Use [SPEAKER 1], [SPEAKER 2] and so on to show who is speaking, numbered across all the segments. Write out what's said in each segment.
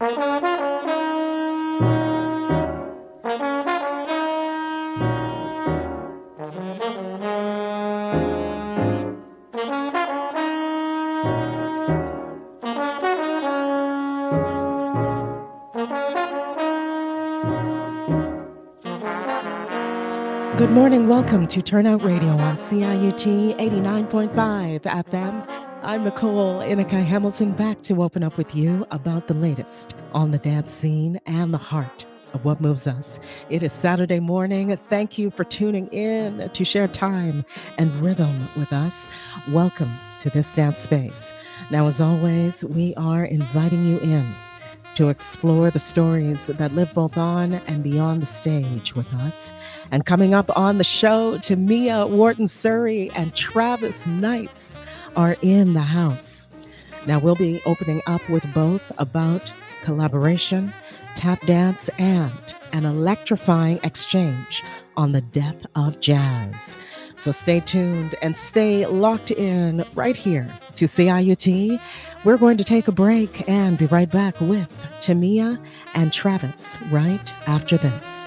[SPEAKER 1] Good morning. Welcome to Turnout Radio on CIUT 89.5 FM. I'm Nicole Inika Hamilton, back to open up with you about the latest on the dance scene and the heart of what moves us. It is Saturday morning. Thank you for tuning in to share time and rhythm with us. Welcome to this dance space. Now, as always, we are inviting you in to explore the stories that live both on and beyond the stage with us. And coming up on the show, Tamia Wharton-Surrey and Travis Knights are in the house. Now, we'll be opening up with both about collaboration, tap dance, and an electrifying exchange on the death of jazz. So stay tuned and stay locked in right here to CIUT. We're going to take a break and be right back with Tamia and Travis right after this.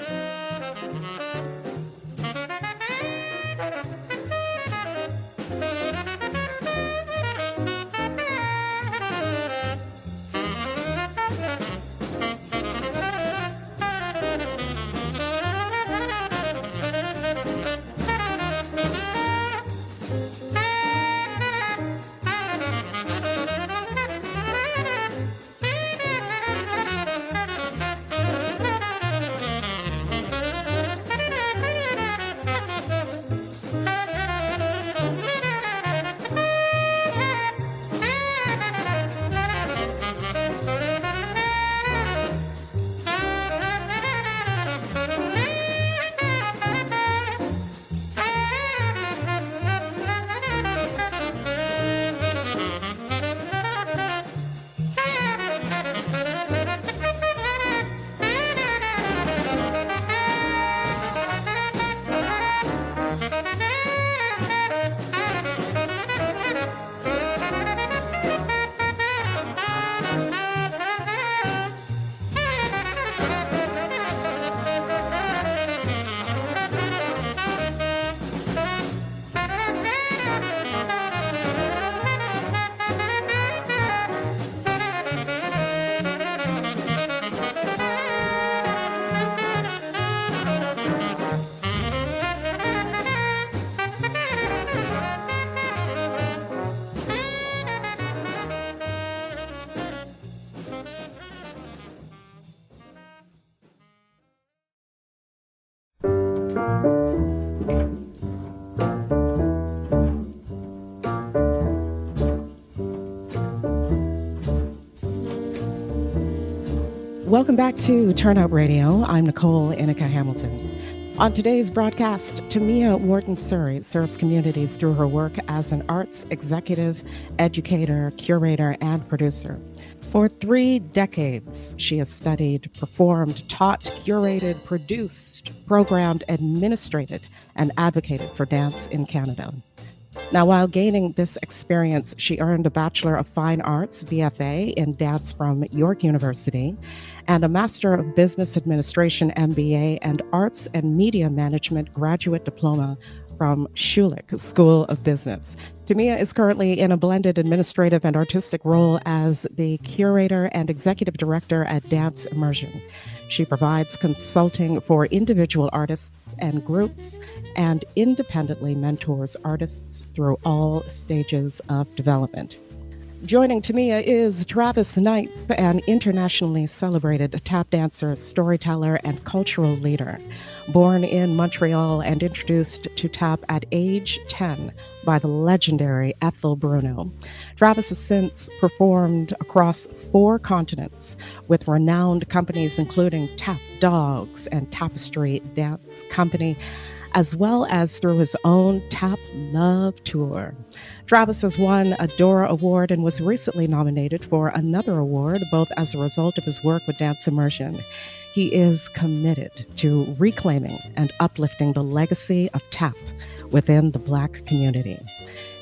[SPEAKER 1] Welcome back to Turnout Radio. I'm Nicole Inika Hamilton. On today's broadcast, Tamia Wharton-Surrey serves communities through her work as an arts executive, educator, curator, and producer. For 3 decades, she has studied, performed, taught, curated, produced, programmed, administrated, and advocated for dance in Canada. Now, while gaining this experience, she earned a Bachelor of Fine Arts, BFA, in dance from York University, and a Master of Business Administration, MBA, and Arts and Media Management graduate diploma from Schulich School of Business. Tamia is currently in a blended administrative and artistic role as the curator and executive director at Dance Immersion. She provides consulting for individual artists and groups and independently mentors artists through all stages of development. Joining Tamia is Travis Knights, an internationally celebrated tap dancer, storyteller, and cultural leader. Born in Montreal and introduced to tap at age 10 by the legendary Ethel Bruno, Travis has since performed across 4 continents with renowned companies including Tap Dogs and Tapestry Dance Company, as well as through his own Tap Love Tour. Travis has won a Dora Award and was recently nominated for another award, both as a result of his work with Dance Immersion. He is committed to reclaiming and uplifting the legacy of tap within the Black community.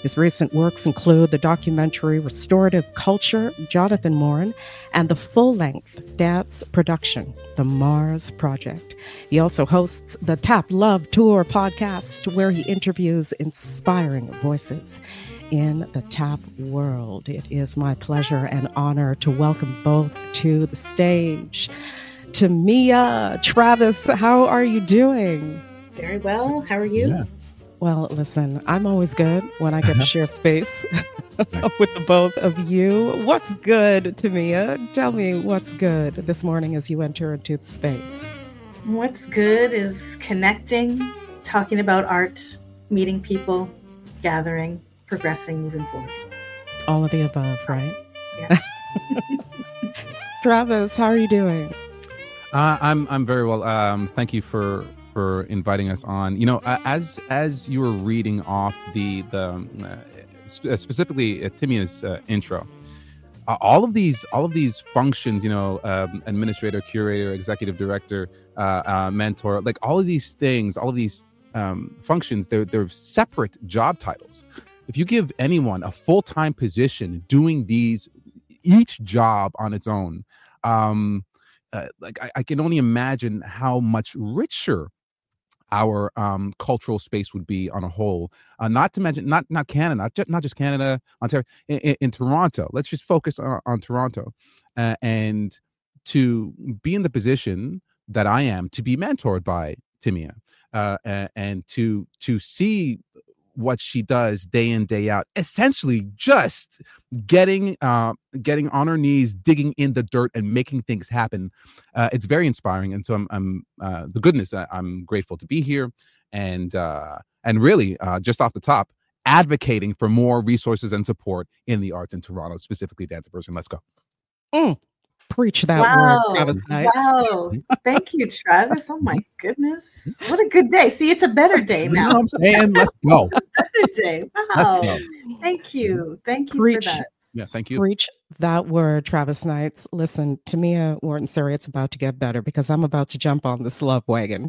[SPEAKER 1] His recent works include the documentary Restorative Culture, Jonathan Morin, and the full-length dance production, The Mars Project. He also hosts the Tap Love Tour podcast, where he interviews inspiring voices in the tap world. It is my pleasure and honor to welcome both to the stage. Tamia, Travis, how are you doing?
[SPEAKER 2] Very well. How are you?
[SPEAKER 3] Yeah.
[SPEAKER 1] Well, listen, I'm always good when I get to share space with the both of you. What's good, Tamia? Tell me what's good this morning as you enter into the space.
[SPEAKER 2] What's good is connecting, talking about art, meeting people, gathering, progressing, moving forward.
[SPEAKER 1] All of the above, right?
[SPEAKER 2] Yeah.
[SPEAKER 1] Travis, how are you doing?
[SPEAKER 3] I'm very well. Thank you for inviting us on. You know, as you were reading off the specifically Timia's intro, all of these functions, you know, administrator, curator, executive director, mentor, like all of these things, all of these functions, they're separate job titles. If you give anyone a full-time position doing each job on its own, like I can only imagine how much richer our cultural space would be on a whole. Not to mention, not Canada, not just Canada, Ontario, in Toronto. Let's just focus on Toronto, and to be in the position that I am, to be mentored by Timia, and to see what she does day in, day out, essentially just getting on her knees, digging in the dirt and making things happen. It's very inspiring. And so I'm the goodness, I'm grateful to be here, and really just off the top, advocating for more resources and support in the arts in Toronto, specifically dance in person. Let's go.
[SPEAKER 1] Preach that word, Travis Knights.
[SPEAKER 2] Wow. Thank you, Travis. Oh my goodness. What a good day. See, it's a better day now.
[SPEAKER 3] You know what I'm saying? Let's go.
[SPEAKER 2] Better day. Wow. Thank you. Thank you
[SPEAKER 1] Preach.
[SPEAKER 2] for that.
[SPEAKER 3] Yeah, thank you.
[SPEAKER 1] Preach that word, Travis Knights. Listen, Tamia Wharton Surrey, it's about to get better because I'm about to jump on this love wagon.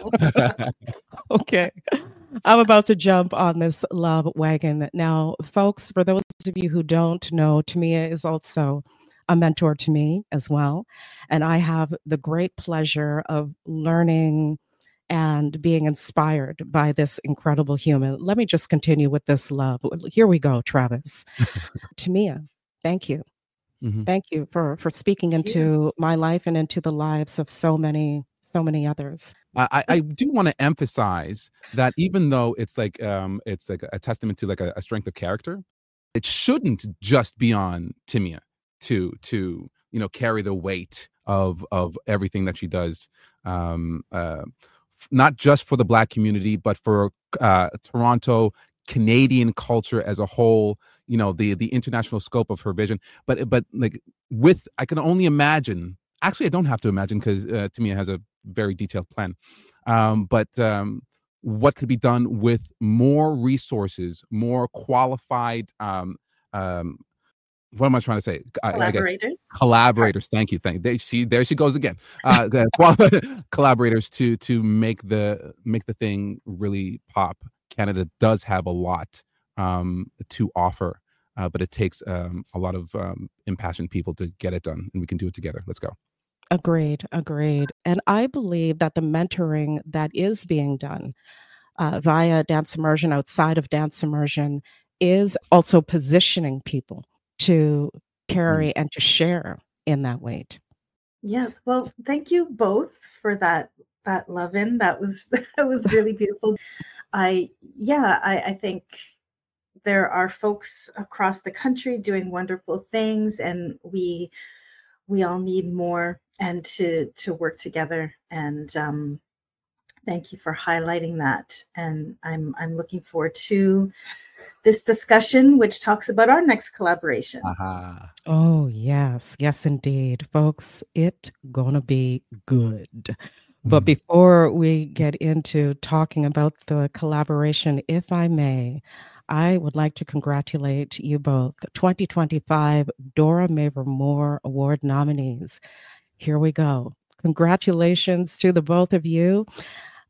[SPEAKER 1] Okay. I'm about to jump on this love wagon. Now, folks, for those of you who don't know, Tamia is also a mentor to me as well. And I have the great pleasure of learning and being inspired by this incredible human. Let me just continue with this love. Here we go, Travis. Tamia, thank you.
[SPEAKER 3] Mm-hmm.
[SPEAKER 1] Thank you for speaking into my life and into the lives of so many others.
[SPEAKER 3] I do want to emphasize that even though it's like a testament to like a strength of character, it shouldn't just be on Timia to you know, carry the weight of everything that she does, not just for the Black community, but for Toronto, Canadian culture as a whole. You know, the international scope of her vision. But like I can only imagine. Actually, I don't have to imagine because Timia has a very detailed plan. But what could be done with more resources, more qualified. What am I trying to say?
[SPEAKER 2] Collaborators.
[SPEAKER 3] I guess collaborators. Thank you. There she goes again. Collaborators to make the thing really pop. Canada does have a lot to offer, but it takes a lot of impassioned people to get it done, and we can do it together. Let's go.
[SPEAKER 1] Agreed. And I believe that the mentoring that is being done via Dance Immersion, outside of Dance Immersion, is also positioning people to carry and to share in that weight.
[SPEAKER 2] Yes. Well, thank you both for that love-in. That was really beautiful. I think there are folks across the country doing wonderful things, and we all need more and to work together. And thank you for highlighting that. And I'm looking forward to this discussion, which talks about our next collaboration.
[SPEAKER 1] Oh, yes, indeed, folks. It gonna be good. But before we get into talking about the collaboration, if I may, I would like to congratulate you both, 2025 Dora Mavor Moore Award nominees. Here we go. Congratulations to the both of you.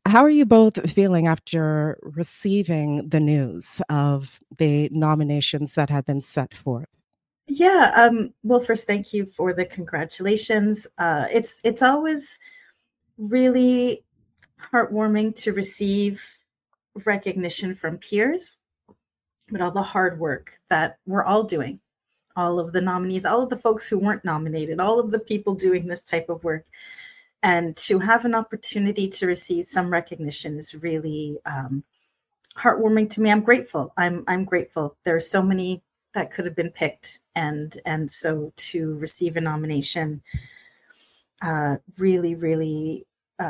[SPEAKER 1] How are you both feeling after receiving the news of the nominations that have been set forth?
[SPEAKER 2] Yeah, well, first, thank you for the congratulations. It's always really heartwarming to receive recognition from peers, but all the hard work that we're all doing, all of the nominees, all of the folks who weren't nominated, all of the people doing this type of work, and to have an opportunity to receive some recognition is really heartwarming to me. I'm grateful. I'm grateful. There are so many that could have been picked, and so to receive a nomination really, really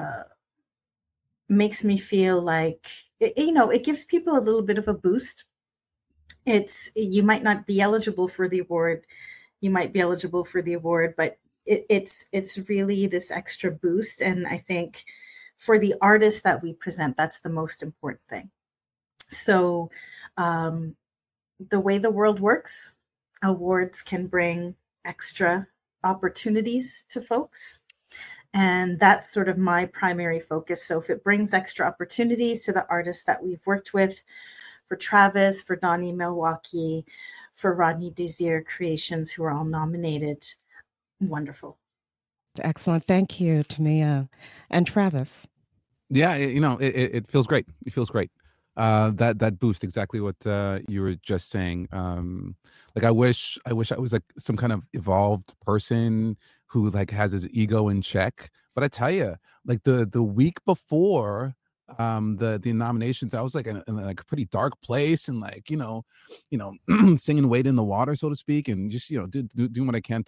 [SPEAKER 2] makes me feel like it gives people a little bit of a boost. You might not be eligible for the award, but it's really this extra boost, and I think for the artists that we present, that's the most important thing. So the way the world works, awards can bring extra opportunities to folks. And that's sort of my primary focus. So if it brings extra opportunities to the artists that we've worked with, for Travis, for Donnie Milwaukee, for Rodney Desir Creations, who are all nominated, wonderful.
[SPEAKER 1] Excellent. Thank you, Tamia. And Travis.
[SPEAKER 3] Yeah, it feels great. It feels great. That boost, exactly what you were just saying. Like I wish I was like some kind of evolved person who like has his ego in check. But I tell you, like the week before the nominations, I was like in like a pretty dark place, and like singing "Wade in the Water," so to speak, and just doing what I can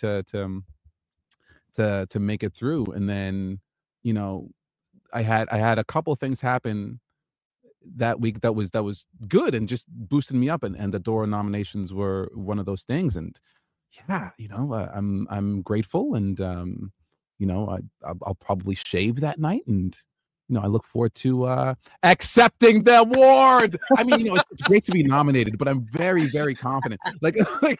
[SPEAKER 3] to make it through. And then you know I had a couple things happen that week that was good and just boosted me up, and the Dora nominations were one of those things. And yeah, I'm grateful, and I'll probably shave that night, and I look forward to accepting the award. I mean, it's great to be nominated, but I'm very, very confident. Like,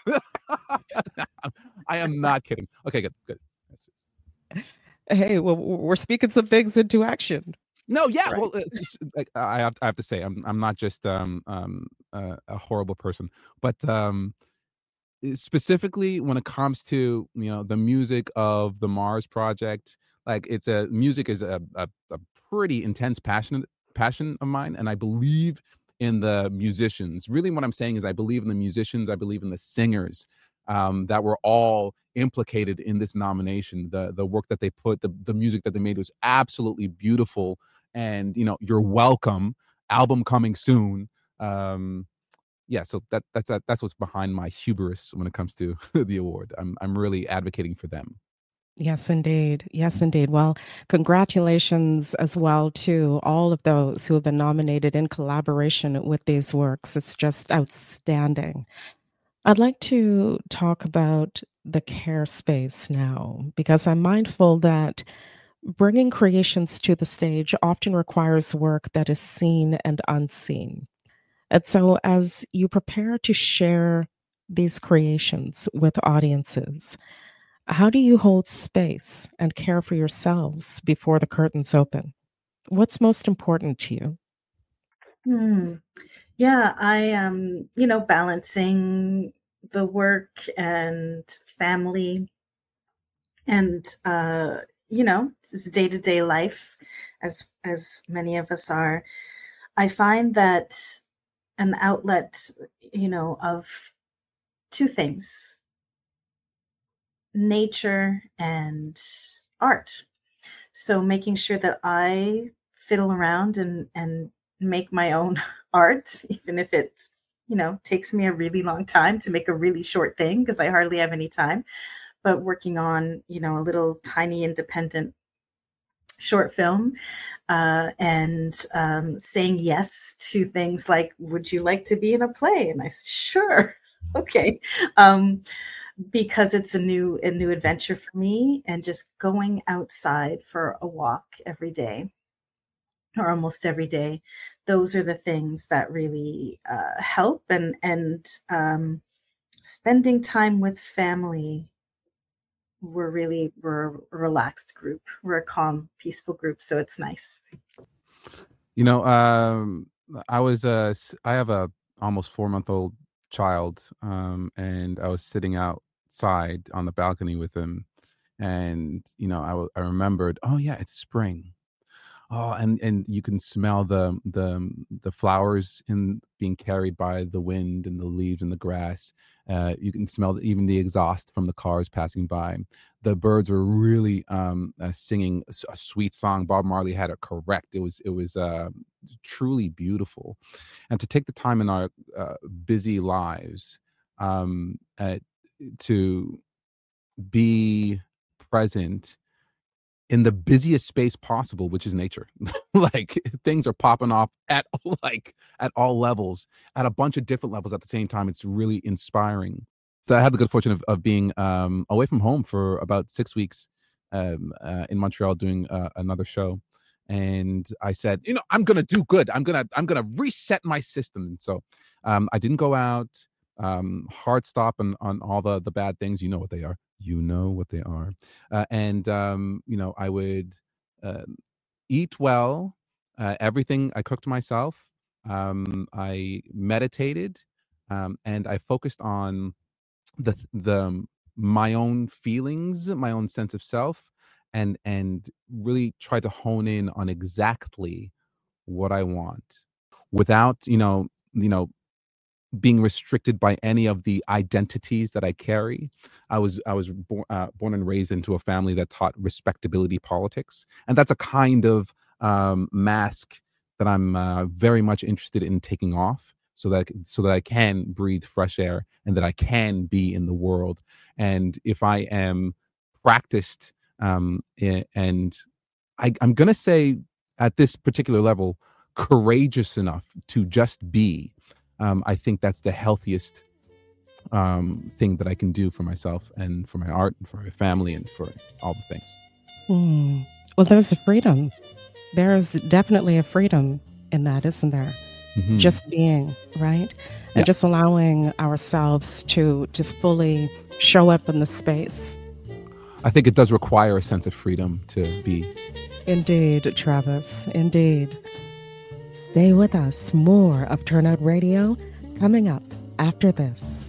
[SPEAKER 3] I am not kidding. Okay, good.
[SPEAKER 1] Hey, well, we're speaking some things into action.
[SPEAKER 3] No, yeah.
[SPEAKER 1] Right.
[SPEAKER 3] Well, like, I have to say, I'm not just a horrible person, but specifically when it comes to the music of the Mars Project, like music is a pretty intense passion of mine, and I believe in the musicians. Really, what I'm saying is I believe in the musicians. I believe in the singers that were all implicated in this nomination. The work that they put, the music that they made was absolutely beautiful. And You're Welcome album coming soon. Yeah, so that's what's behind my hubris when it comes to the award. I'm really advocating for them.
[SPEAKER 1] Yes, indeed. Yes, indeed. Well, congratulations as well to all of those who have been nominated in collaboration with these works. It's just outstanding. I'd like to talk about the care space now, because I'm mindful that bringing creations to the stage often requires work that is seen and unseen. And so, as you prepare to share these creations with audiences, how do you hold space and care for yourselves before the curtains open? What's most important to you?
[SPEAKER 2] Yeah, I am, balancing the work and family and just day-to-day life, as many of us are. I find that an outlet, of two things: nature and art. So making sure that I fiddle around and make my own art, even if it takes me a really long time to make a really short thing, because I hardly have any time. But working on a little tiny independent short film, and saying yes to things like, would you like to be in a play? And I said, sure. Okay. Because it's a new adventure for me, and just going outside for a walk every day, or almost every day, those are the things that really help. And spending time with family. We're a relaxed group. We're a calm, peaceful group, so it's nice.
[SPEAKER 3] You know, I have a almost 4-month-old child, and I was sitting outside on the balcony with him, and I remembered, oh yeah, it's spring. Oh, and you can smell the flowers in being carried by the wind and the leaves and the grass. You can smell even the exhaust from the cars passing by. The birds were really singing a sweet song. Bob Marley had it correct. It was truly beautiful, and to take the time in our busy lives to be present in the busiest space possible, which is nature. Like things are popping off at like at all levels, at a bunch of different levels at the same time. It's really inspiring. So I had the good fortune of being away from home for about 6 weeks in Montreal doing another show. And I said, I'm gonna do good. I'm gonna reset my system. And so I didn't go out. Hard stop on all the bad things. You know what they are. You know what they are. And I would eat well. Everything I cooked myself. I meditated, and I focused on the my own feelings, my own sense of self, and really try to hone in on exactly what I want without being restricted by any of the identities that I carry. I was born and raised into a family that taught respectability politics, and that's a kind of mask that I'm very much interested in taking off, so that I can breathe fresh air and that I can be in the world. And if I am practiced, and I'm gonna say at this particular level, courageous enough to just be. I think that's the healthiest thing that I can do for myself and for my art and for my family and for all the things.
[SPEAKER 1] Mm. Well, there's a freedom. There's definitely a freedom in that, isn't there?
[SPEAKER 3] Hmm.
[SPEAKER 1] Just being, right? And
[SPEAKER 3] Yeah,
[SPEAKER 1] just allowing ourselves to fully show up in the space.
[SPEAKER 3] I think it does require a sense of freedom to be.
[SPEAKER 1] Indeed, Travis. Indeed. Stay with us. More of Turnout Radio coming up after this.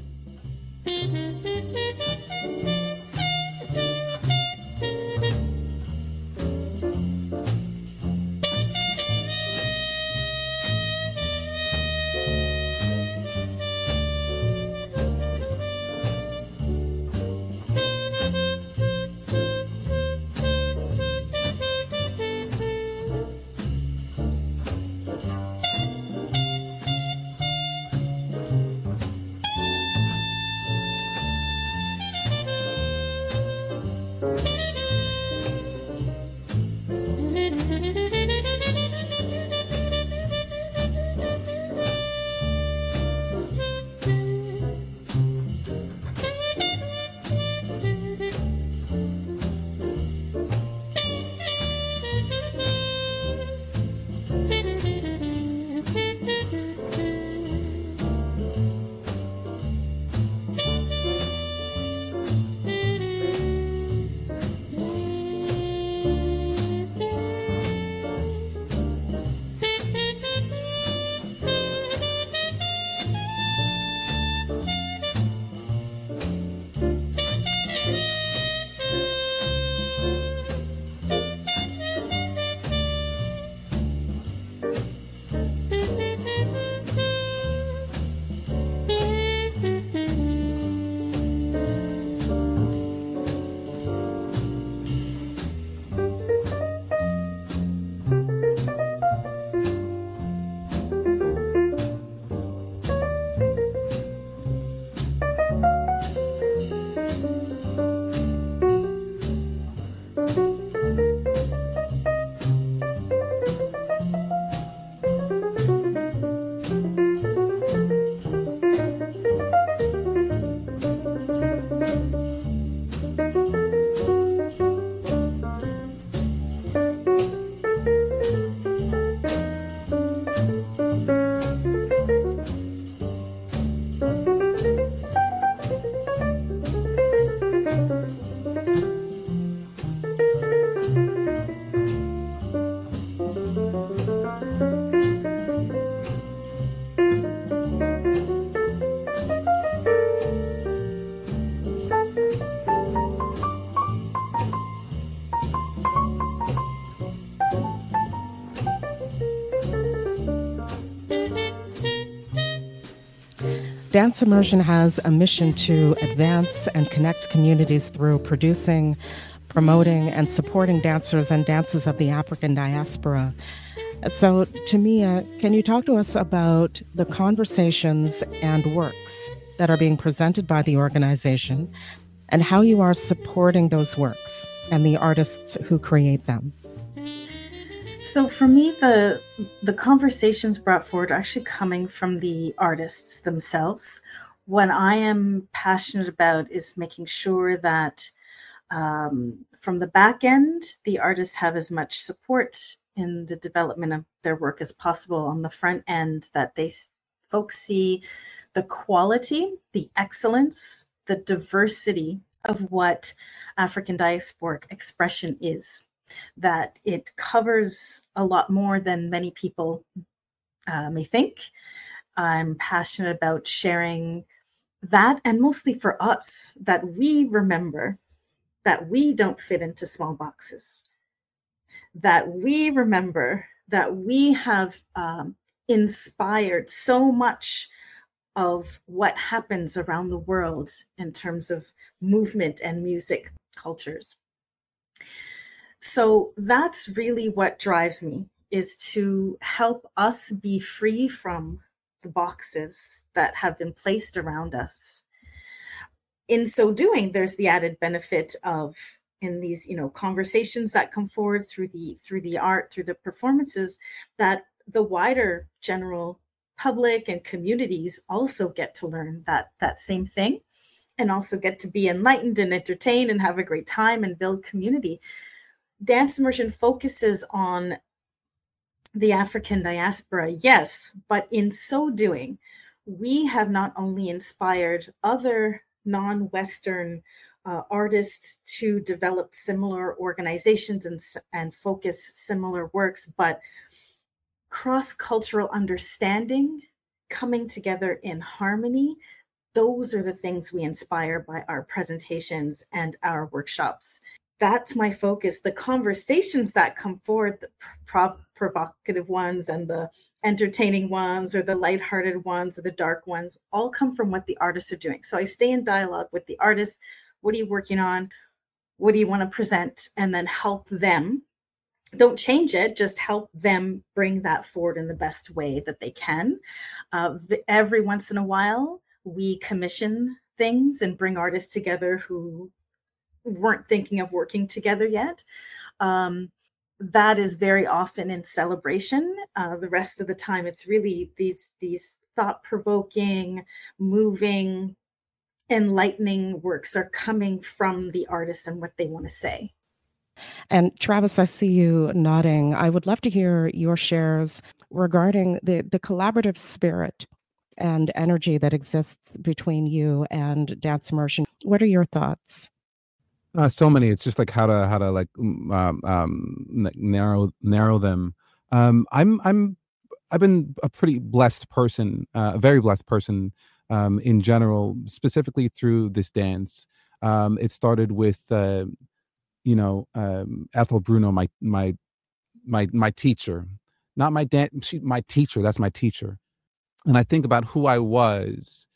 [SPEAKER 1] Dance Immersion has a mission to advance and connect communities through producing, promoting, and supporting dancers and dances of the African diaspora. So, Tamia, can you talk to us about the conversations and works that are being presented by the organization and how you are supporting those works and the artists who create them?
[SPEAKER 2] So for me, the conversations brought forward are actually coming from the artists themselves. What I am passionate about is making sure that from the back end, the artists have as much support in the development of their work as possible. On the front end, that folks see the quality, the excellence, the diversity of what African diasporic expression is, that it covers a lot more than many people may think. I'm passionate about sharing that, and mostly for us, that we remember that we don't fit into small boxes, that we remember that we have inspired so much of what happens around the world in terms of movement and music cultures. So that's really what drives me, is to help us be free from the boxes that have been placed around us. In so doing, there's the added benefit of, in these, conversations that come forward through the art, through the performances, that the wider general public and communities also get to learn that same thing, and also get to be enlightened and entertained and have a great time and build community. Dance Immersion focuses on the African diaspora, yes, but in so doing, we have not only inspired other non-Western artists to develop similar organizations and focus similar works, but cross-cultural understanding, coming together in harmony, those are the things we inspire by our presentations and our workshops. That's my focus. The conversations that come forward, the provocative ones and the entertaining ones, or the lighthearted ones or the dark ones, all come from what the artists are doing. So I stay in dialogue with the artists. What are you working on? What do you want to present? And then help them. Don't change it, just help them bring that forward in the best way that they can. Every once in a while, we commission things and bring artists together who weren't thinking of working together yet. That is very often in celebration. The rest of the time, it's really these thought-provoking, moving, enlightening works are coming from the artists and what they want to say.
[SPEAKER 1] And Travis, I see you nodding. I would love to hear your shares regarding the collaborative spirit and energy that exists between you and Dance Immersion. What are your thoughts?
[SPEAKER 3] So many. It's just like how to like narrow them. I've been a pretty blessed person, a very blessed person in general, specifically through this dance. It started with Ethel Bruno, my teacher, not my my teacher. That's my teacher. And I think about who I was,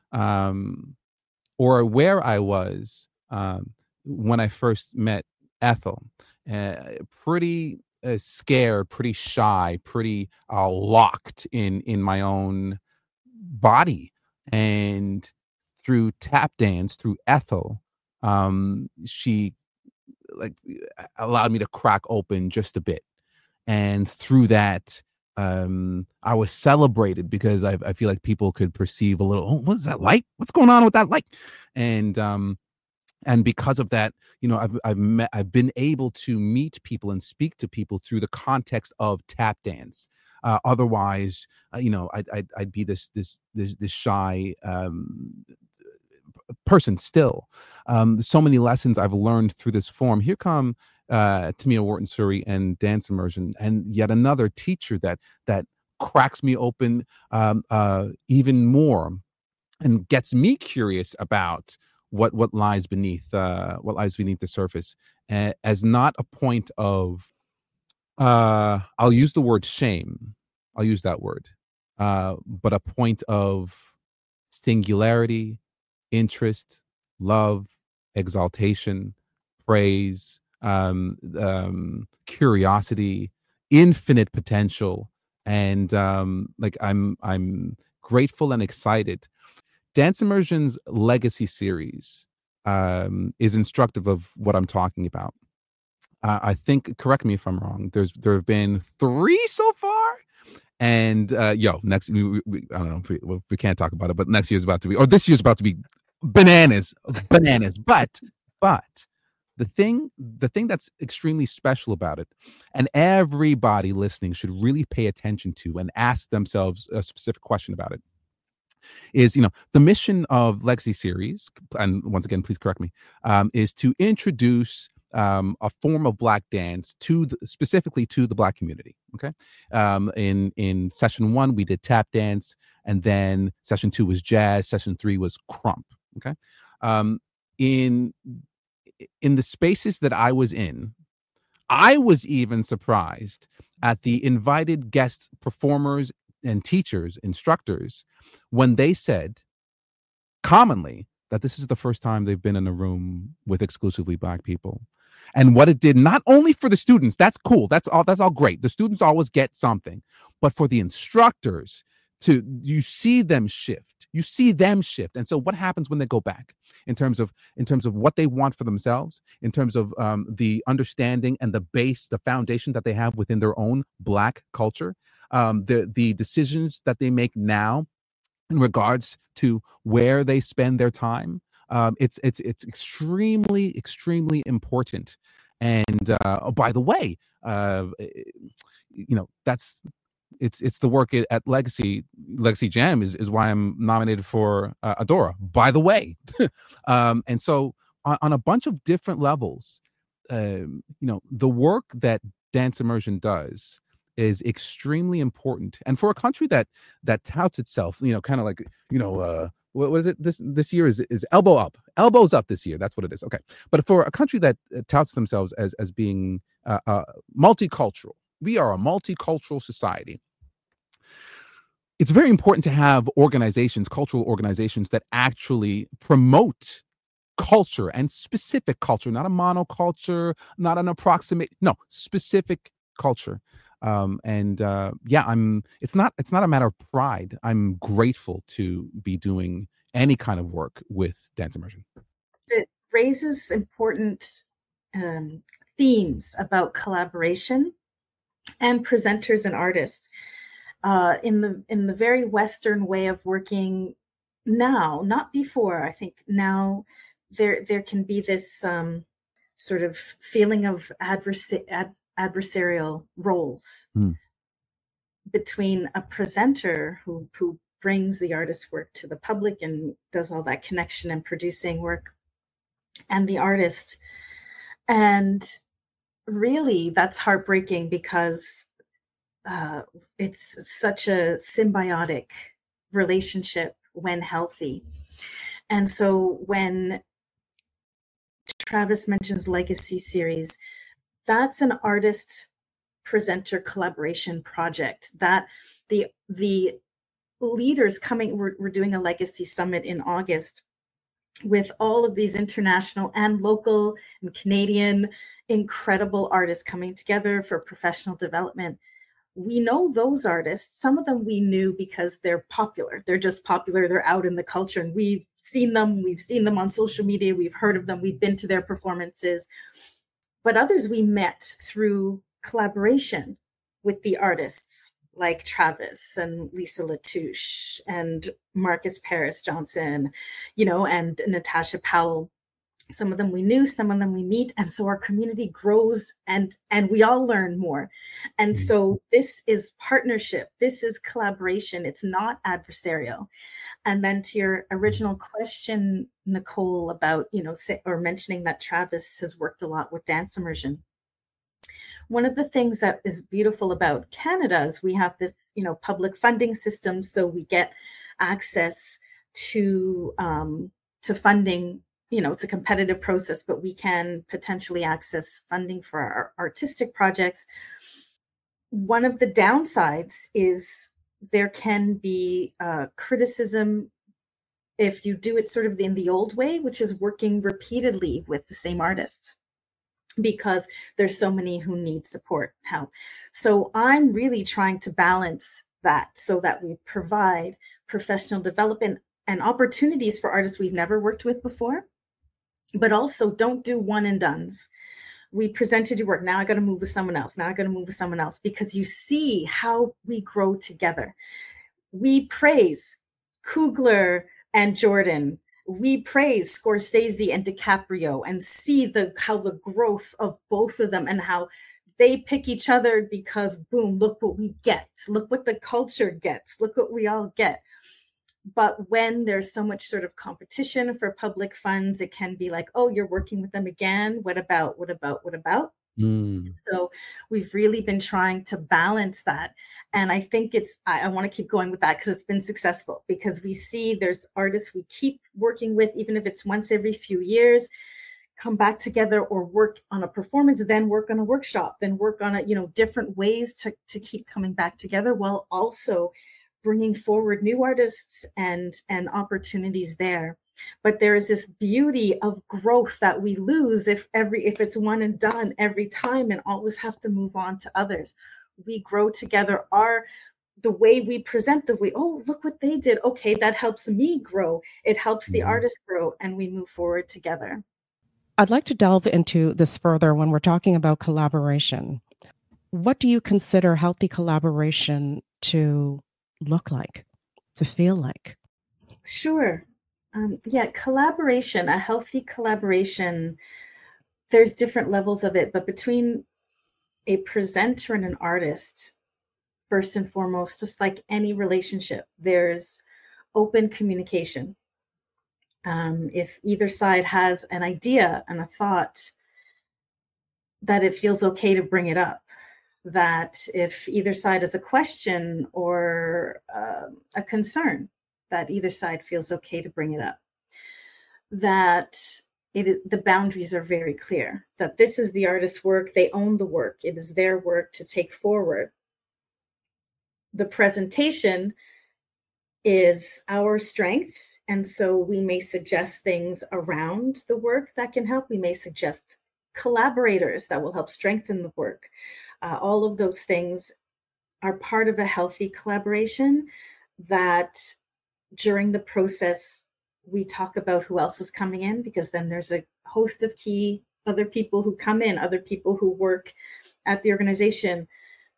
[SPEAKER 3] or where I was when I first met Ethel. Pretty scared, pretty shy, pretty locked in my own body. And through tap dance, through Ethel, she allowed me to crack open just a bit. And through that, I was celebrated because I feel like people could perceive a little, oh, what is that light? What's going on with that light? And because of that, I've been able to meet people and speak to people through the context of tap dance. Otherwise, I'd be this shy person still. So many lessons I've learned through this form. Here come Tamia Wharton-Suri and Dance Immersion, and yet another teacher that cracks me open even more and gets me curious about what lies beneath the surface, as not a point of I'll use the word shame. I'll use that word, but a point of singularity, interest, love, exaltation, praise, curiosity, infinite potential, and like I'm grateful and excited. Dance Immersion's Legacy series is instructive of what I'm talking about. I think, correct me if I'm wrong, there have been 3 so far. And next, I don't know, we can't talk about it, but next year's about to be, or this year's about to be bananas. But the thing that's extremely special about it, and everybody listening should really pay attention to and ask themselves a specific question about it, is, the mission of Legacy series, and once again, please correct me, is to introduce a form of Black dance specifically to the Black community. Okay. In session 1, we did tap dance, and then session 2 was jazz. Session 3 was krump. Okay. In the spaces that I was in, I was even surprised at the invited guest performers and teachers, instructors, when they said commonly that this is the first time they've been in a room with exclusively Black people. And what it did, not only for the students, that's cool, that's all great. The students always get something, but for the instructors, you see them shift. And so what happens when they go back in terms of what they want for themselves, in terms of the understanding and the foundation that they have within their own Black culture, the decisions that they make now in regards to where they spend their time. It's extremely, extremely important. And by the way, it's the work at Legacy Jam is why I'm nominated for Adora, by the way. And so on a bunch of different levels, the work that Dance Immersion does is extremely important. And for a country that touts itself, kind of like, what is it? This year is elbows up this year. That's what it is. Okay. But for a country that touts themselves as being multicultural, we are a multicultural society. It's very important to have cultural organizations that actually promote culture, and specific culture, not a monoculture, not an specific culture. It's not a matter of pride. I'm grateful to be doing any kind of work with Dance Immersion.
[SPEAKER 2] It raises important themes about collaboration and presenters and artists in the very Western way of working now, not before. I think now there can be this sort of feeling of adversarial roles between a presenter who brings the artist's work to the public and does all that connection and producing work, and the artist. And really, that's heartbreaking because it's such a symbiotic relationship when healthy. And so when Travis mentions Legacy series, that's an artist presenter collaboration project that the leaders coming, we're doing a Legacy Summit in August with all of these international and local and Canadian incredible artists coming together for professional development. We know those artists, some of them we knew because they're popular. They're just popular. They're out in the culture, and we've seen them on social media. We've heard of them. We've been to their performances. But others we met through collaboration with the artists like Travis and Lisa Latouche and Marcus Paris Johnson, and Natasha Powell. Some of them we knew, some of them we meet. And so our community grows and we all learn more. And so this is partnership. This is collaboration. It's not adversarial. And then to your original question, Nicole, about, or mentioning that Travis has worked a lot with Dance Immersion. One of the things that is beautiful about Canada is we have this, public funding system. So we get access to funding. It's a competitive process, but we can potentially access funding for our artistic projects. One of the downsides is there can be criticism if you do it sort of in the old way, which is working repeatedly with the same artists, because there's so many who need support, help. So I'm really trying to balance that so that we provide professional development and opportunities for artists we've never worked with before, but also don't do one and dones. We presented your work. Now I got to move with someone else. Now I got to move with someone else, because you see how we grow together. We praise Coogler and Jordan. We praise Scorsese and DiCaprio, and see how the growth of both of them and how they pick each other because, boom, look what we get. Look what the culture gets. Look what we all get. But when there's so much sort of competition for public funds, it can be like, oh, you're working with them again. What about? So we've really been trying to balance that. And I think I want to keep going with that because it's been successful, because we see there's artists we keep working with, even if it's once every few years, come back together or work on a performance, then work on a workshop, then work on different ways to keep coming back together, while also bringing forward new artists and opportunities there. But there is this beauty of growth that we lose if it's one and done every time and always have to move on to others. We grow together. The way we present, oh, look what they did. Okay, that helps me grow. It helps the artist grow, and we move forward together.
[SPEAKER 1] I'd like to delve into this further when we're talking about collaboration. What do you consider healthy collaboration to look like, to feel like?
[SPEAKER 2] Sure. Collaboration, a healthy collaboration, there's different levels of it, but between a presenter and an artist, first and foremost, just like any relationship, there's open communication. If either side has an idea and a thought, that it feels okay to bring it up. That if either side has a question or a concern, that either side feels okay to bring it up. That the boundaries are very clear, that this is the artist's work, they own the work, it is their work to take forward. The presentation is our strength, and so we may suggest things around the work that can help. We may suggest collaborators that will help strengthen the work. All of those things are part of a healthy collaboration, that during the process, we talk about who else is coming in, because then there's a host of key other people who come in, other people who work at the organization,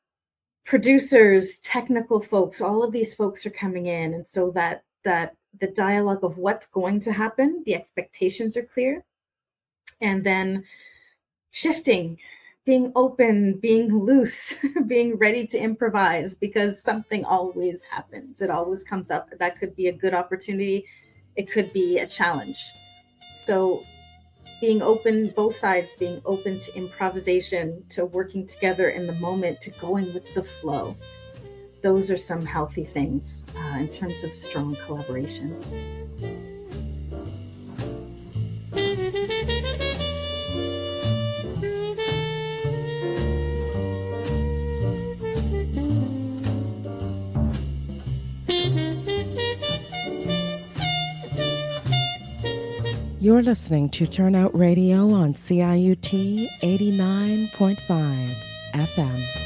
[SPEAKER 2] producers, technical folks, all of these folks are coming in. And so that the dialogue of what's going to happen, the expectations are clear. And then shifting, being open, being loose, being ready to improvise, because something always happens. It always comes up. That could be a good opportunity. It could be a challenge. So being open, both sides being open to improvisation, to working together in the moment, to going with the flow. Those are some healthy things in terms of strong collaborations.
[SPEAKER 1] You're listening to Turnout Radio on CIUT 89.5 FM.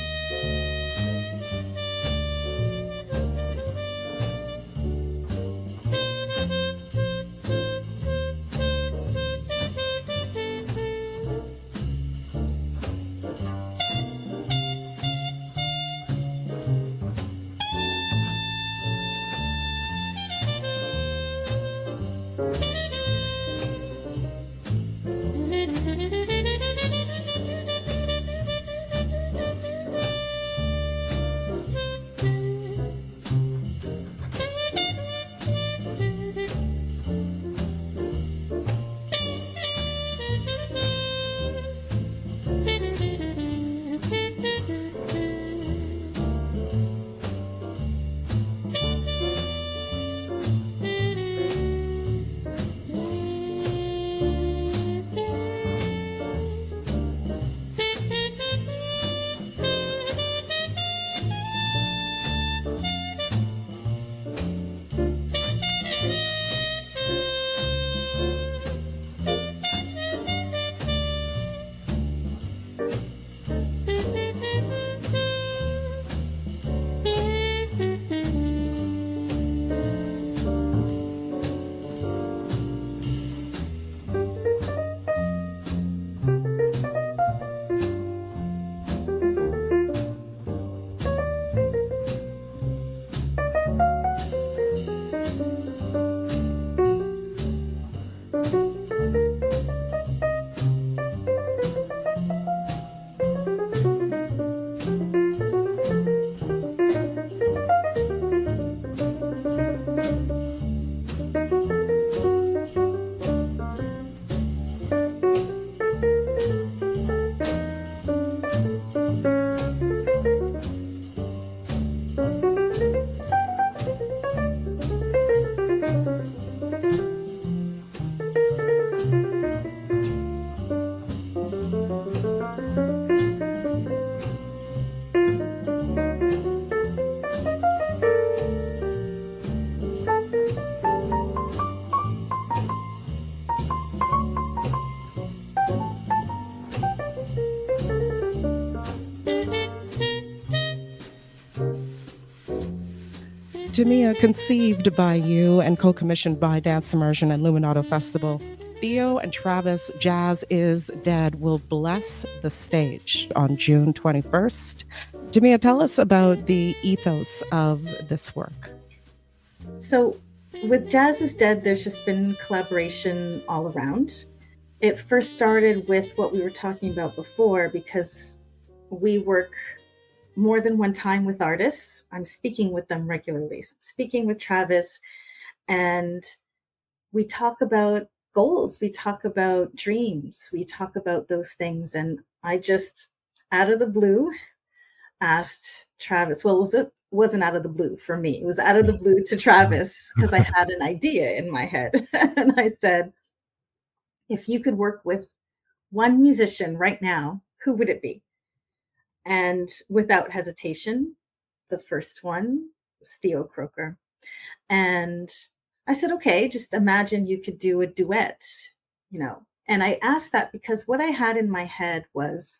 [SPEAKER 1] Tamia, conceived by you and co-commissioned by Dance Immersion and Luminato Festival, Theo and Travis Jazz is Dead will bless the stage on June 21st. Tamia, tell us about the ethos of this work.
[SPEAKER 2] So with Jazz is Dead, there's just been collaboration all around. It first started with what we were talking about before, because we work more than one time with artists. I'm speaking with them regularly. So I'm speaking with Travis, and we talk about goals. We talk about dreams. We talk about those things. And I just, out of the blue, asked Travis, well, it wasn't out of the blue for me. It was out of the blue to Travis, because I had an idea in my head. And I said, if you could work with one musician right now, who would it be? And without hesitation, the first one was Theo Croker. And I said, okay, just imagine you could do a duet, And I asked that because what I had in my head was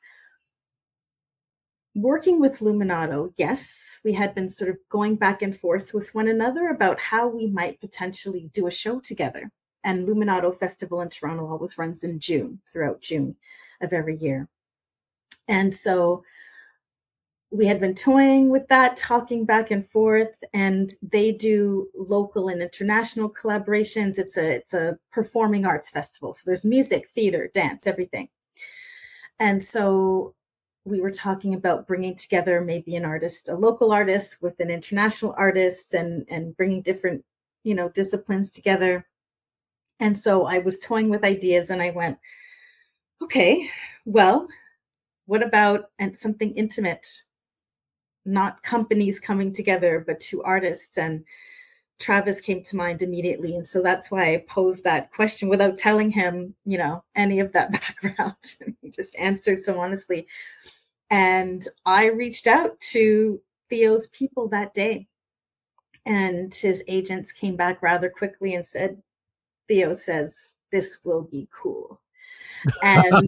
[SPEAKER 2] working with Luminato. Yes, we had been sort of going back and forth with one another about how we might potentially do a show together. And Luminato Festival in Toronto always runs in June, throughout June of every year. And so we had been toying with that, talking back and forth, and they do local and international collaborations. It's a performing arts festival. So there's music, theater, dance, everything. And so we were talking about bringing together maybe an artist, a local artist with an international artist, and bringing different, disciplines together. And so I was toying with ideas, and I went, okay, well, what about something intimate? Not companies coming together, but two artists. And Travis came to mind immediately. And so that's why I posed that question without telling him, any of that background. He just answered so honestly. And I reached out to Theo's people that day, and his agents came back rather quickly and said, Theo says, this will be cool. And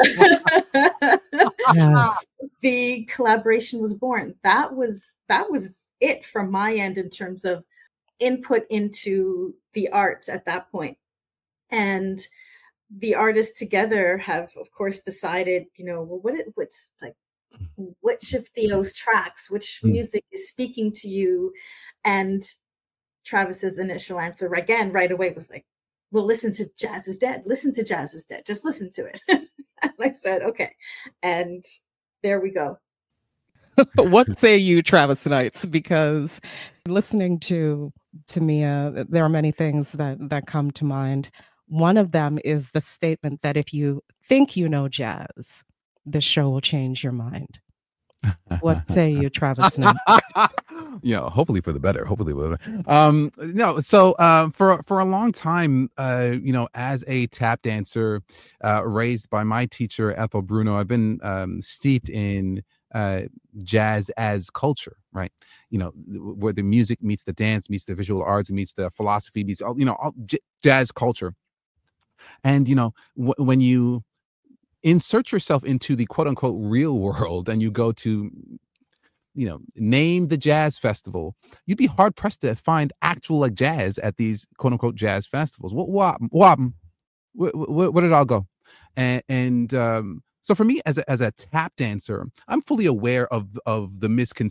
[SPEAKER 1] Yes.
[SPEAKER 2] the collaboration was born. That was it from my end in terms of input into the art at that point. And the artists together have, of course, decided, what's like, which of Theo's tracks, which music is speaking to you? And Travis's initial answer again right away was like, well, listen to Jazz is Dead. Listen to Jazz is Dead. Just listen to it. And I said, okay. And there we go.
[SPEAKER 1] What say you, Travis Knights? Because listening to Tamia, there are many things that come to mind. One of them is the statement that if you think you know jazz, this show will change your mind. What say you, Travis Knight?
[SPEAKER 3] Hopefully for the better. No, so for a long time, as a tap dancer, raised by my teacher Ethel Bruno, I've been steeped in jazz as culture, right? Where the music meets the dance, meets the visual arts, meets the philosophy, meets all jazz culture. And when you insert yourself into the quote unquote real world and you go to, name the jazz festival, you'd be hard pressed to find actual jazz at these quote unquote jazz festivals. What did it all go? And so for me as a tap dancer, I'm fully aware of the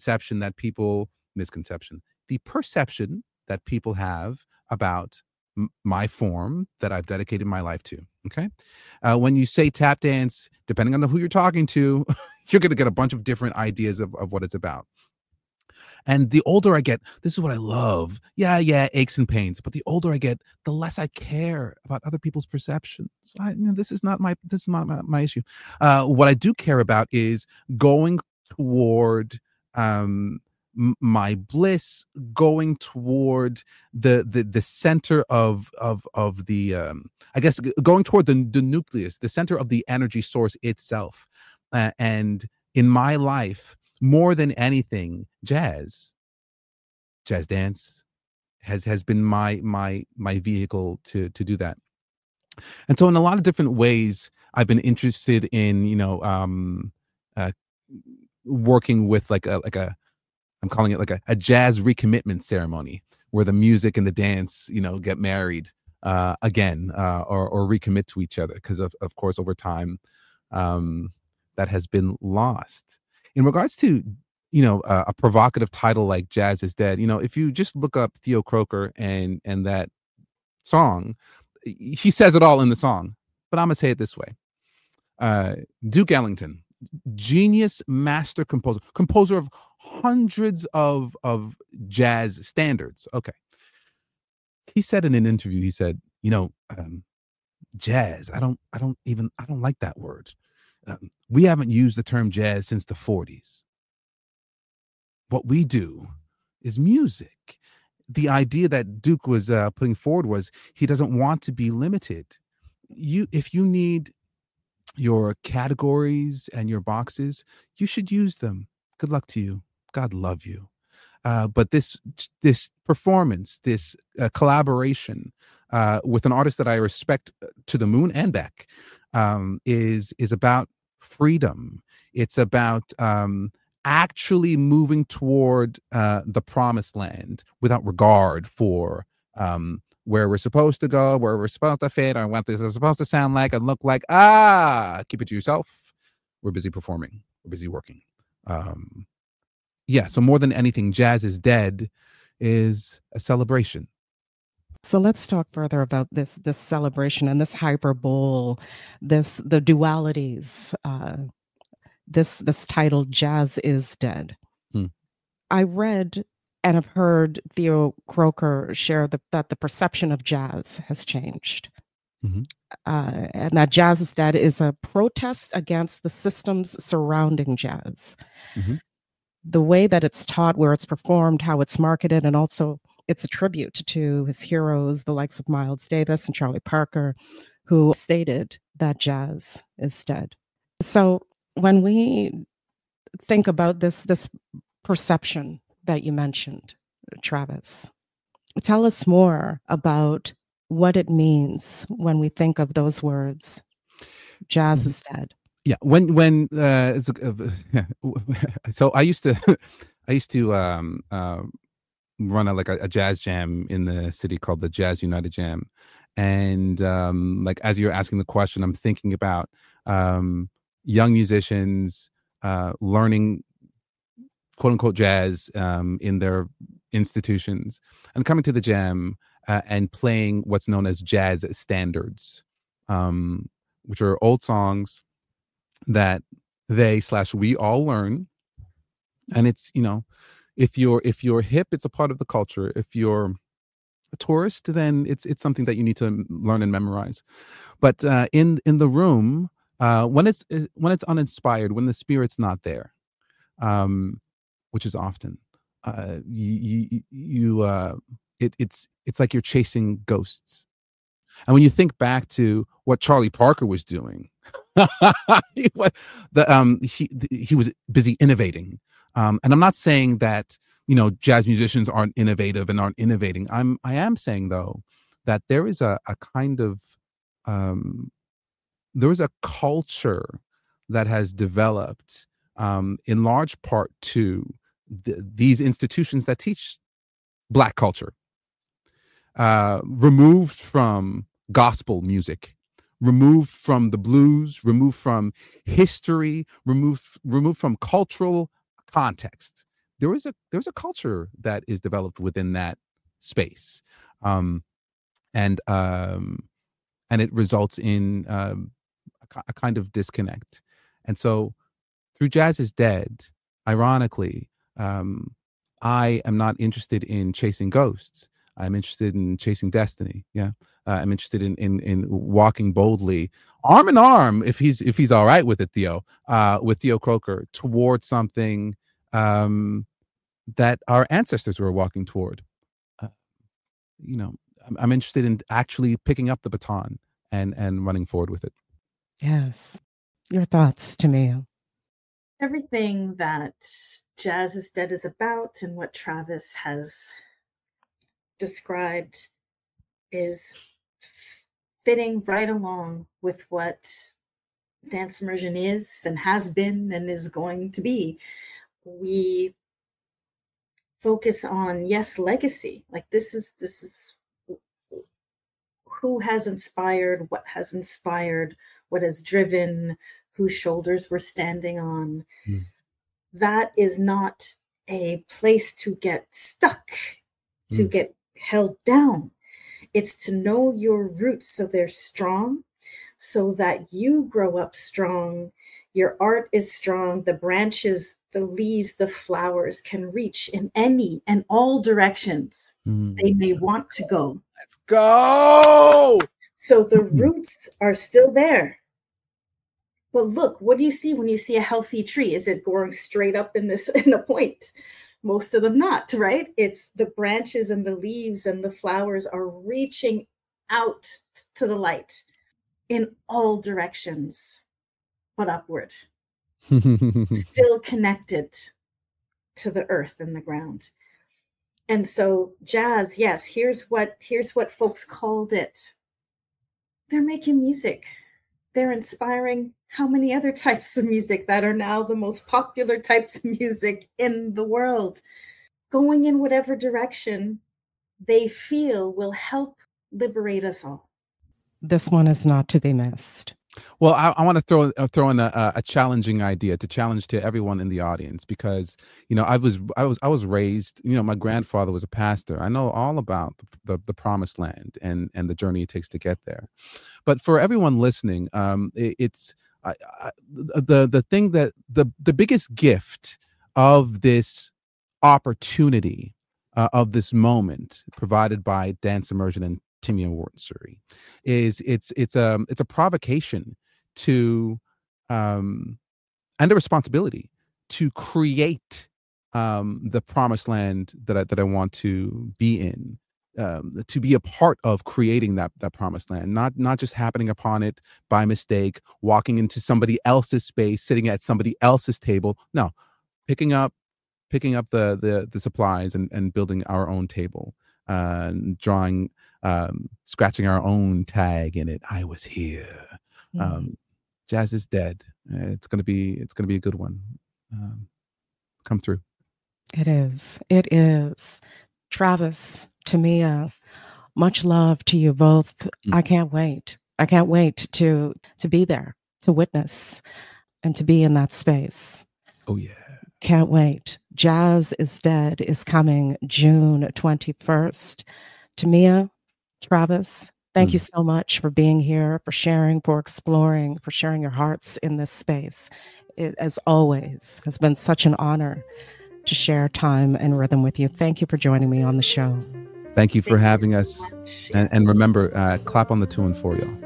[SPEAKER 3] the perception that people have about my form that I've dedicated my life to. Okay. When you say tap dance, depending on who you're talking to, you're going to get a bunch of different ideas of what it's about. And the older I get, this is what I love. Yeah, aches and pains. But the older I get, the less I care about other people's perceptions. This is not my issue. What I do care about is going toward my bliss, going toward the center of the I guess going toward the nucleus, the center of the energy source itself. And in my life, more than anything, jazz dance has been my vehicle to do that. And so in a lot of different ways, I've been interested in working with like a I'm calling it like a jazz recommitment ceremony where the music and the dance, get married again, or recommit to each other, because of course over time that has been lost. In regards to a provocative title like Jazz is Dead, if you just look up Theo Croker and that song, he says it all in the song, but I'm gonna say it this way. Duke Ellington, genius master composer of hundreds of jazz standards. Okay. He said in an interview, he said, jazz, I don't like that word. We haven't used the term jazz since the 40s. What we do is music. The idea that Duke was putting forward was he doesn't want to be limited. If you need your categories and your boxes, you should use them. Good luck to you. God love you. But this performance, this collaboration with an artist that I respect to the moon and back, is about freedom. It's about actually moving toward the promised land without regard for where we're supposed to go, where we're supposed to fit, or what this is supposed to sound like and look like. Keep it to yourself. We're busy performing. We're busy working. So more than anything, Jazz is Dead is a celebration.
[SPEAKER 1] So let's talk further about this celebration and this hyperbole, the dualities. This title, Jazz is Dead. I read and have heard Theo Croker share that the perception of jazz has changed. And that Jazz is Dead is a protest against the systems surrounding jazz. The way that it's taught, where it's performed, how it's marketed, and also it's a tribute to his heroes, the likes of Miles Davis and Charlie Parker, who stated that jazz is dead. So when we think about this perception that you mentioned, Travis, tell us more about what it means when we think of those words, jazz is dead.
[SPEAKER 3] Yeah, so I used to run a jazz jam in the city called the Jazz United Jam, and as you're asking the question, I'm thinking about young musicians learning quote unquote jazz in their institutions and coming to the jam and playing what's known as jazz standards, which are old songs that we all learn. And it's, if you're hip, it's a part of the culture. If you're a tourist, then it's something that you need to learn and memorize. But in the room, when it's uninspired, when the spirit's not there, which is often, it's like you're chasing ghosts. And when you think back to what Charlie Parker was doing, he was busy innovating. And I'm not saying that, jazz musicians aren't innovative and aren't innovating. I am saying, though, that there is a kind of, there is a culture that has developed in large part to these institutions that teach Black culture, removed from gospel music, removed from the blues, removed from history, removed from cultural context. There's a culture that is developed within that space, and it results in a kind of disconnect. And so, through Jazz is Dead, ironically, I am not interested in chasing ghosts. I'm interested in chasing destiny. Yeah. I'm interested in walking boldly, arm in arm, if he's all right with it, Theo, with Theo Croker, towards something that our ancestors were walking toward. I'm interested in actually picking up the baton and running forward with it.
[SPEAKER 1] Yes. Your thoughts, Tamia?
[SPEAKER 2] Everything that Jazz is Dead is about and what Travis has described is fitting right along with what dance immersion is and has been and is going to be. We focus on, yes, legacy. Like this is who has inspired, what has driven, whose shoulders we're standing on.
[SPEAKER 3] Mm.
[SPEAKER 2] That is not a place to get stuck, to get held down. It's to know your roots so they're strong, so that you grow up strong. Your art is strong. The branches, the leaves, the flowers can reach in any and all directions they may want to go.
[SPEAKER 3] Let's go.
[SPEAKER 2] So the roots are still there. But look, what do you see when you see a healthy tree? Is it growing straight up in a point? Most of them not, right? It's the branches and the leaves and the flowers are reaching out to the light in all directions, but upward. Still connected to the earth and the ground. And so jazz, yes, here's what folks called it. They're making music. They're inspiring how many other types of music that are now the most popular types of music in the world, going in whatever direction they feel will help liberate us all.
[SPEAKER 1] This one is not to be missed.
[SPEAKER 3] Well, I want to throw in a challenging idea to challenge to everyone in the audience, because I was raised. My grandfather was a pastor. I know all about the promised land and the journey it takes to get there. But for everyone listening, it's the thing that the biggest gift of this opportunity of this moment provided by Dance Immersion and Timea Wharton-Surrey is it's a provocation to and a responsibility to create the promised land that I want to be in, to be a part of creating that promised land, not just happening upon it by mistake, walking into somebody else's space, sitting at somebody else's table. No, picking up the supplies and building our own table, drawing, scratching our own tag in it. I was here. Jazz is dead. It's gonna be a good one. Come through.
[SPEAKER 1] It is. Travis, Timea, much love to you both. I can't wait to be there, to witness, and to be in that space.
[SPEAKER 3] Oh yeah.
[SPEAKER 1] Can't wait. Jazz is Dead is coming June 21st. Timea, Travis, thank you so much for being here, for sharing, for exploring, for sharing your hearts in this space. It, as always, has been such an honor to share time and rhythm with you. Thank you for joining me on the show.
[SPEAKER 3] Thank you for having us. And remember, clap on the tune for y'all.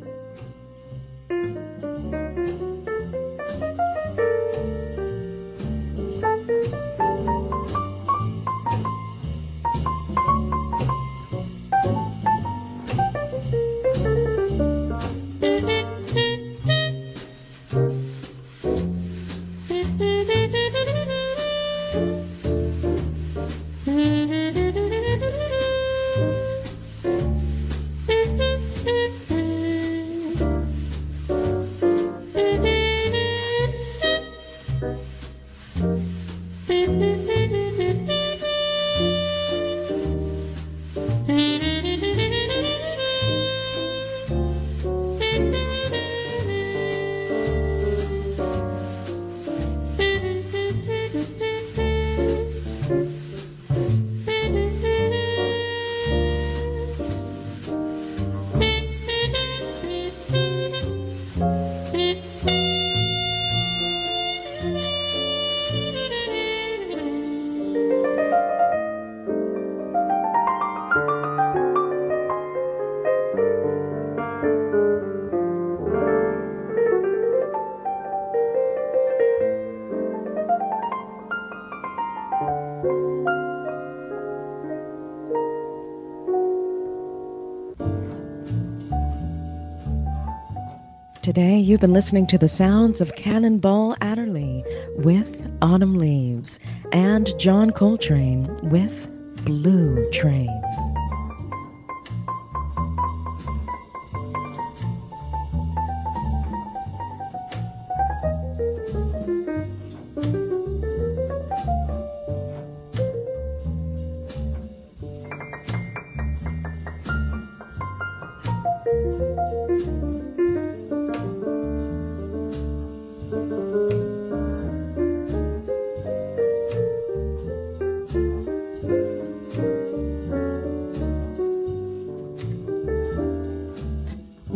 [SPEAKER 1] Today, you've been listening to the sounds of Cannonball Adderley with Autumn Leaves and John Coltrane with Blue Train.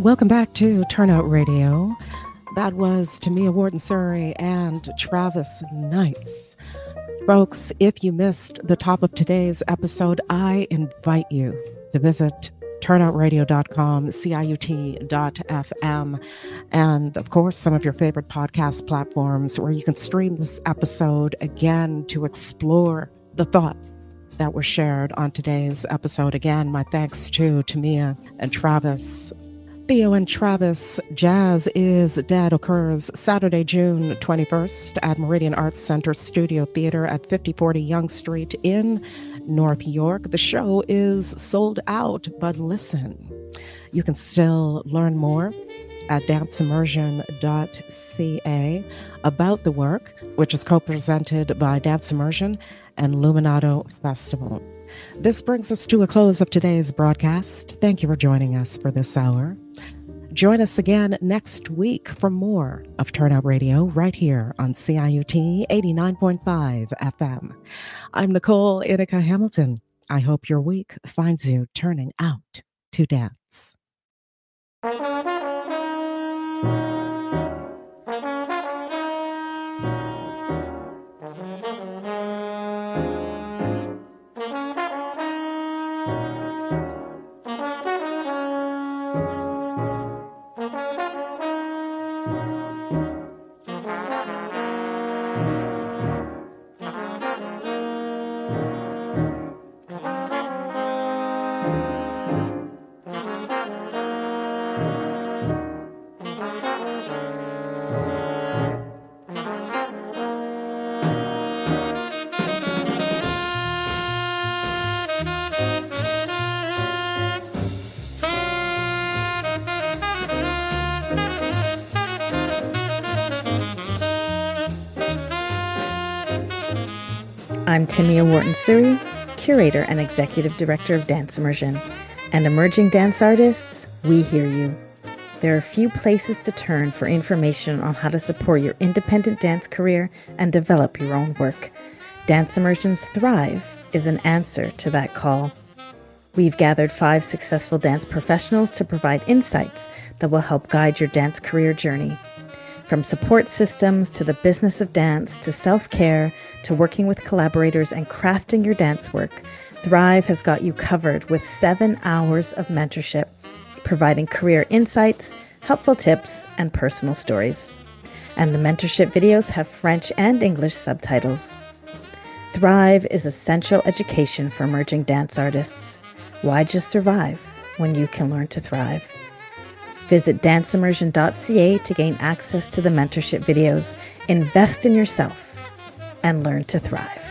[SPEAKER 1] Welcome back to Turnout Radio. That was Tamia Wharton-Surrey and Travis Knights. Folks, if you missed the top of today's episode, I invite you to visit turnoutradio.com, CIUT.FM, and of course, some of your favorite podcast platforms where you can stream this episode again to explore the thoughts that were shared on today's episode. Again, my thanks to Tamia and Travis. Theo and Travis Jazz is Dead occurs Saturday, June 21st at Meridian Arts Center Studio Theater at 5040 Yonge Street in North York. The show is sold out, but listen, you can still learn more at danceimmersion.ca about the work, which is co-presented by Dance Immersion and Luminato Festival. This brings us to a close of today's broadcast. Thank you for joining us for this hour. Join us again next week for more of Turnout Radio right here on CIUT 89.5 FM. I'm Nicole Inica Hamilton. I hope your week finds you turning out to dance.
[SPEAKER 4] I'm Tamia Wharton-Surrey, Curator and Executive Director of Dance Immersion. And emerging dance artists, we hear you. There are few places to turn for information on how to support your independent dance career and develop your own work. Dance Immersion's Thrive is an answer to that call. We've gathered 5 successful dance professionals to provide insights that will help guide your dance career journey. From support systems to the business of dance to self-care to working with collaborators and crafting your dance work, Thrive has got you covered with 7 hours of mentorship, providing career insights, helpful tips, and personal stories. And the mentorship videos have French and English subtitles. Thrive is essential education for emerging dance artists. Why just survive when you can learn to thrive? Visit danceimmersion.ca to gain access to the mentorship videos. Invest in yourself and learn to thrive.